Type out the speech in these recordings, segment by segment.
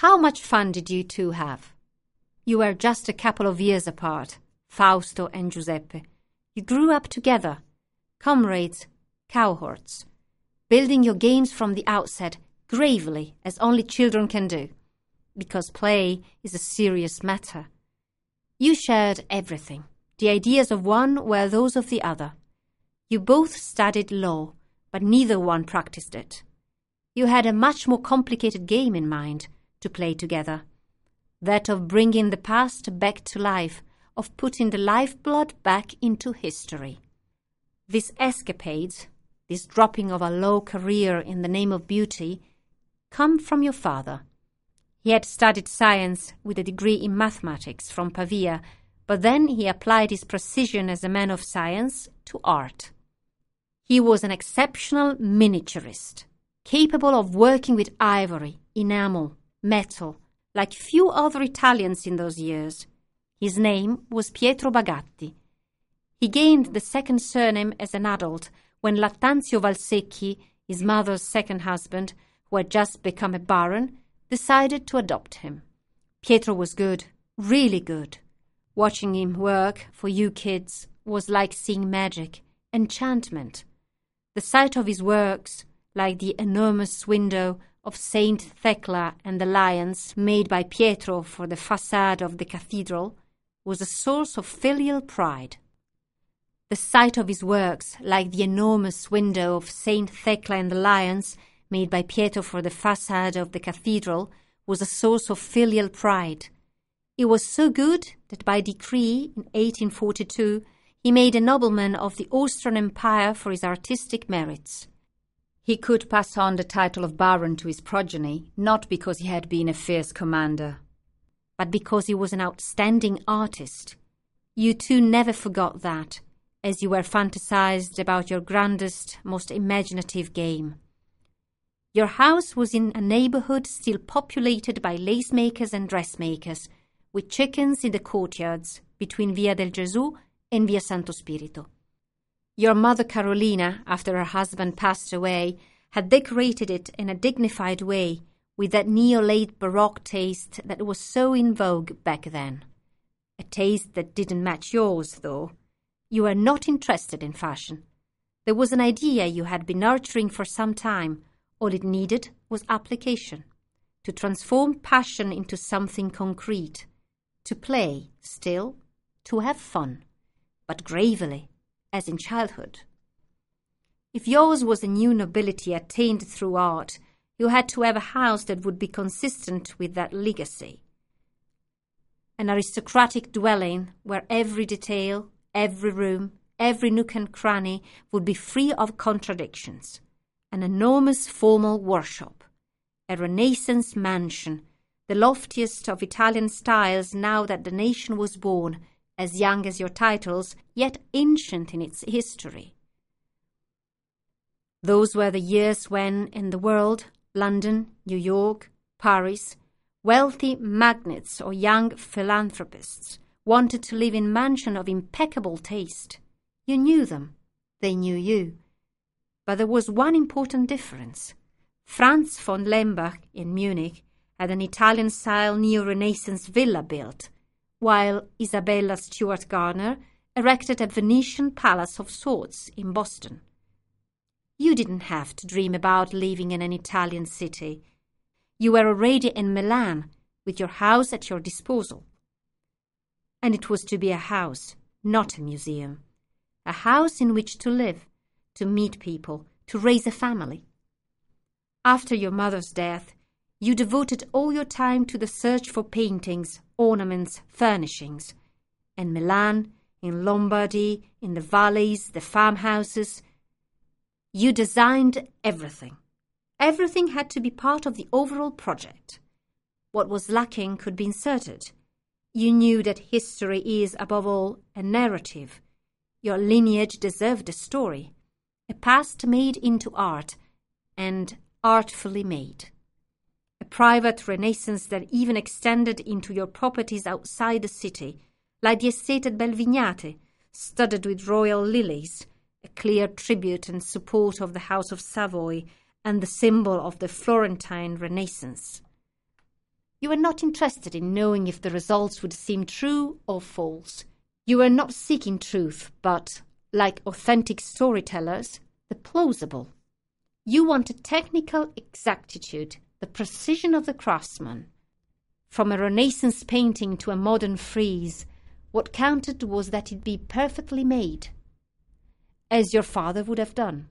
How much fun did you two have? You were just a couple of years apart, Fausto and Giuseppe. You grew up together, comrades, cohorts, building your games from the outset gravely as only children can do, because play is a serious matter. You shared everything. The ideas of one were those of the other. You both studied law, but neither one practiced it. You had a much more complicated game in mind to play together, that of bringing the past back to life, of putting the lifeblood back into history. These escapades, this dropping of a law career in the name of beauty, come from your father. He had studied science with a degree in mathematics from Pavia, but then he applied his precision as a man of science to art. He was an exceptional miniaturist, capable of working with ivory, enamel, metal, like few other Italians in those years. His name was Pietro Bagatti. He gained the second surname as an adult when Lattanzio Valsecchi, his mother's second husband, who had just become a baron, decided to adopt him. Pietro was good, really good. Watching him work, for you kids, was like seeing magic, enchantment. The sight of his works, like the enormous window of Saint Thecla and the lions made by Pietro for the façade of the cathedral, was a source of filial pride. The sight of his works, like the enormous window of Saint Thecla and the lions made by Pietro for the façade of the cathedral, was a source of filial pride. It was so good that by decree in 1842 he made a nobleman of the Austrian Empire for his artistic merits. He could pass on the title of baron to his progeny, not because he had been a fierce commander, but because he was an outstanding artist. You two never forgot that, as you were fantasized about your grandest, most imaginative game. Your house was in a neighborhood still populated by lace-makers and dressmakers, with chickens in the courtyards between Via del Gesù and Via Santo Spirito. Your mother Carolina, after her husband passed away, had decorated it in a dignified way with that neo-late Baroque taste that was so in vogue back then. A taste that didn't match yours, though. You were not interested in fashion. There was an idea you had been nurturing for some time. All it needed was application, to transform passion into something concrete, to play still, to have fun, but gravely, as in childhood. If yours was a new nobility attained through art, you had to have a house that would be consistent with that legacy. An aristocratic dwelling where every detail, every room, every nook and cranny would be free of contradictions. An enormous formal workshop, a Renaissance mansion, the loftiest of Italian styles now that the nation was born, as young as your titles, yet ancient in its history. Those were the years when, in the world, London, New York, Paris, wealthy magnates or young philanthropists wanted to live in mansions of impeccable taste. You knew them. They knew you. But there was one important difference. Franz von Lembach in Munich had an Italian-style neo-Renaissance villa built, while Isabella Stewart Gardner erected a Venetian palace of sorts in Boston. You didn't have to dream about living in an Italian city. You were already in Milan, with your house at your disposal. And it was to be a house, not a museum. A house in which to live, to meet people, to raise a family. After your mother's death, you devoted all your time to the search for paintings, ornaments, furnishings. In Milan, in Lombardy, in the valleys, the farmhouses, you designed everything. Everything had to be part of the overall project. What was lacking could be inserted. You knew that history is, above all, a narrative. Your lineage deserved a story, a past made into art, and artfully made. A private Renaissance that even extended into your properties outside the city, like the estate at Belvignate, studded with royal lilies, a clear tribute and support of the House of Savoy, and the symbol of the Florentine Renaissance. You were not interested in knowing if the results would seem true or false. You were not seeking truth, but, like authentic storytellers, the plausible. You wanted technical exactitude, the precision of the craftsman. From a Renaissance painting to a modern frieze, what counted was that it be perfectly made, as your father would have done.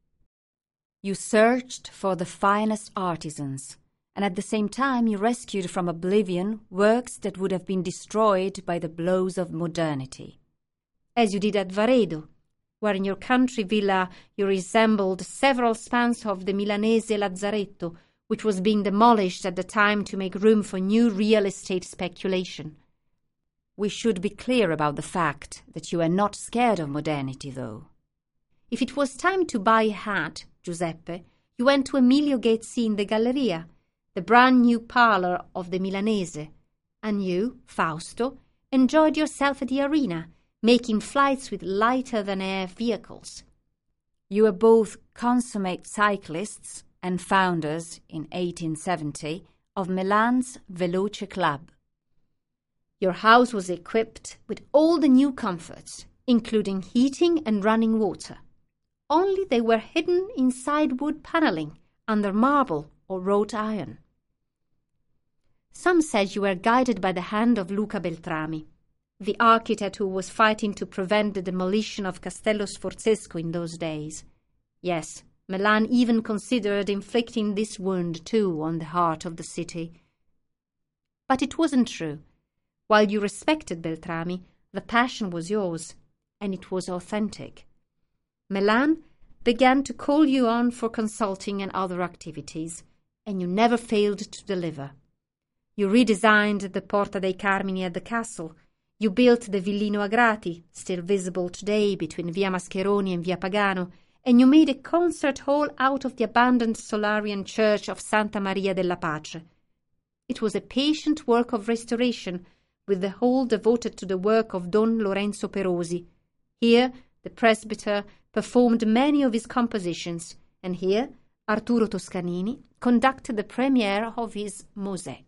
You searched for the finest artisans, and at the same time you rescued from oblivion works that would have been destroyed by the blows of modernity. As you did at Varedo, where in your country villa you resembled several spans of the Milanese Lazzaretto, which was being demolished at the time to make room for new real estate speculation. We should be clear about the fact that you are not scared of modernity, though. If it was time to buy a hat, Giuseppe, you went to Emilio Ghezzi in the Galleria, the brand-new parlour of the Milanese, and you, Fausto, enjoyed yourself at the arena, making flights with lighter-than-air vehicles. You were both consummate cyclists and founders, in 1870, of Milan's Veloce Club. Your house was equipped with all the new comforts, including heating and running water. Only they were hidden inside wood panelling, under marble or wrought iron. Some said you were guided by the hand of Luca Beltrami, the architect who was fighting to prevent the demolition of Castello Sforzesco in those days. Yes, Milan even considered inflicting this wound too on the heart of the city. But it wasn't true. While you respected Beltrami, the passion was yours, and it was authentic. Milan began to call you on for consulting and other activities, and you never failed to deliver. You redesigned the Porta dei Carmini at the castle. You built the Villino Agrati, still visible today between Via Mascheroni and Via Pagano, and you made a concert hall out of the abandoned Solarian church of Santa Maria della Pace. It was a patient work of restoration, with the whole devoted to the work of Don Lorenzo Perosi. Here, the presbyter performed many of his compositions, and here, Arturo Toscanini conducted the premiere of his Mosè.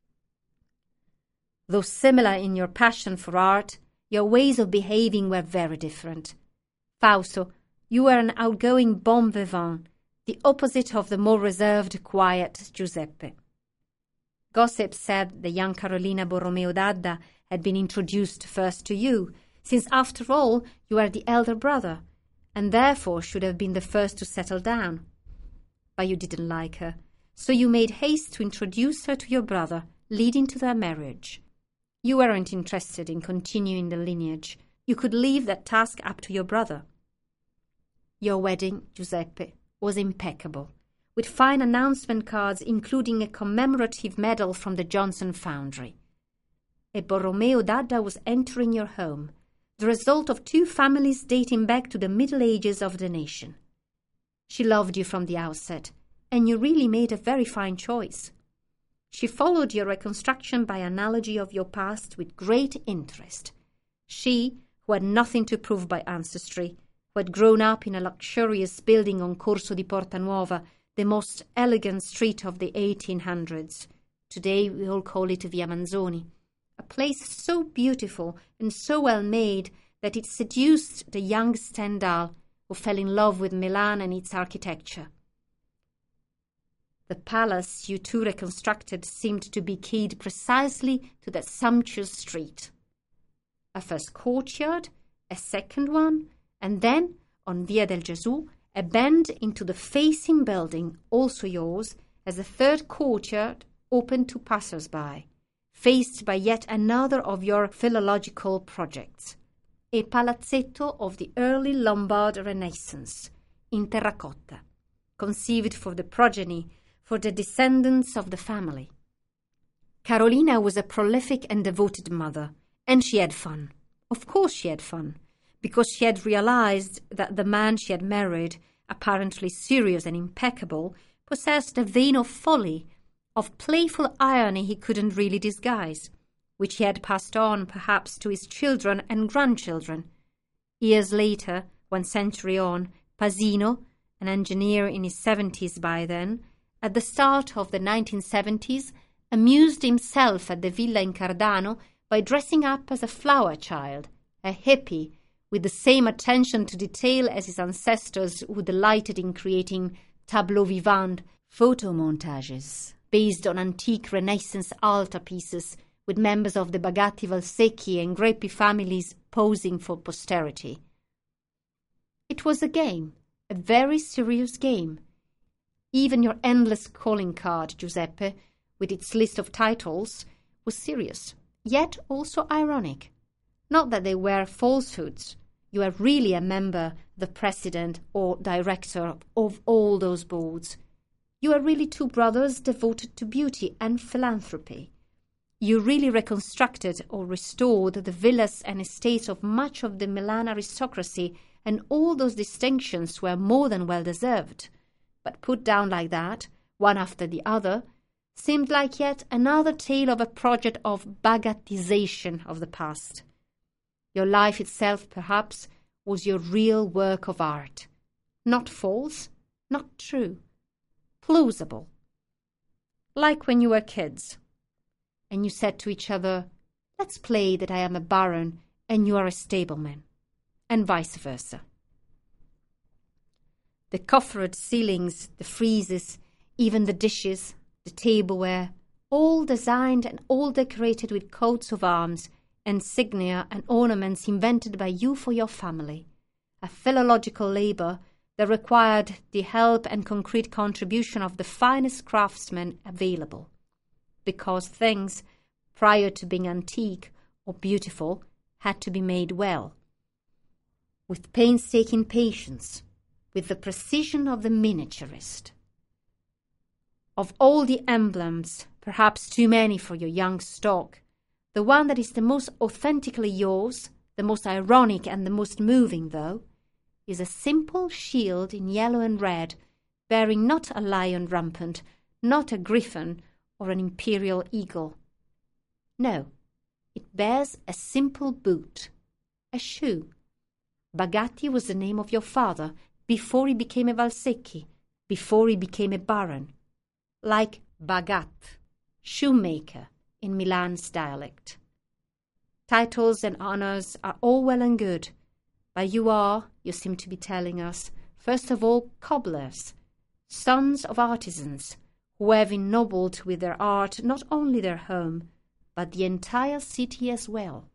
Though similar in your passion for art, your ways of behaving were very different. Fausto, you were an outgoing bon vivant, the opposite of the more reserved, quiet Giuseppe. Gossip said the young Carolina Borromeo d'Adda had been introduced first to you, since after all you were the elder brother, and therefore should have been the first to settle down. But you didn't like her, so you made haste to introduce her to your brother, leading to their marriage. You weren't interested in continuing the lineage. You could leave that task up to your brother. Your wedding, Giuseppe, was impeccable, with fine announcement cards including a commemorative medal from the Johnson Foundry. A Borromeo d'Adda was entering your home, the result of two families dating back to the Middle Ages of the nation. She loved you from the outset, and you really made a very fine choice. She followed your reconstruction by analogy of your past with great interest. She, who had nothing to prove by ancestry, who had grown up in a luxurious building on Corso di Porta Nuova, the most elegant street of the 1800s. Today we all call it Via Manzoni. A place so beautiful and so well made that it seduced the young Stendhal, who fell in love with Milan and its architecture. The palace you two reconstructed seemed to be keyed precisely to that sumptuous street. A first courtyard, a second one, and then, on Via del Gesù, a bend into the facing building, also yours, as a third courtyard open to passers-by, faced by yet another of your philological projects, a palazzetto of the early Lombard Renaissance, in terracotta, conceived for the progeny, for the descendants of the family. Carolina was a prolific and devoted mother, and she had fun. Of course she had fun, because she had realized that the man she had married, apparently serious and impeccable, possessed a vein of folly, of playful irony he couldn't really disguise, which he had passed on perhaps to his children and grandchildren. Years later, 1 century on, Pasino, an engineer in his 70s by then, at the start of the 1970s, amused himself at the villa in Cardano by dressing up as a flower child, a hippie, with the same attention to detail as his ancestors who delighted in creating tableaux vivants, photo montages, based on antique Renaissance altarpieces with members of the Bagatti, Valsecchi and Greppi families posing for posterity. It was a game, a very serious game. Even your endless calling card, Giuseppe, with its list of titles, was serious, yet also ironic. Not that they were falsehoods. You are really a member, the president or director of all those boards. You are really two brothers devoted to beauty and philanthropy. You really reconstructed or restored the villas and estates of much of the Milan aristocracy, and all those distinctions were more than well deserved. But put down like that, one after the other, seemed like yet another tale of a project of bagattization of the past. Your life itself, perhaps, was your real work of art. Not false, not true, plausible. Like when you were kids, and you said to each other, "Let's play that I am a baron and you are a stableman," and vice versa. The coffered ceilings, the friezes, even the dishes, the tableware, all designed and all decorated with coats of arms, insignia and ornaments invented by you for your family, a philological labor that required the help and concrete contribution of the finest craftsmen available, because things, prior to being antique or beautiful, had to be made well, with painstaking patience, with the precision of the miniaturist. Of all the emblems, perhaps too many for your young stock, the one that is the most authentically yours, the most ironic and the most moving, though, is a simple shield in yellow and red, bearing not a lion rampant, not a griffin or an imperial eagle. No, it bears a simple boot, a shoe. Bagatti was the name of your father before he became a Valsecchi, before he became a baron. Like bagat, shoemaker, in Milan's dialect. Titles and honors are all well and good, but you seem to be telling us, first of all cobblers, sons of artisans, who have ennobled with their art not only their home, but the entire city as well.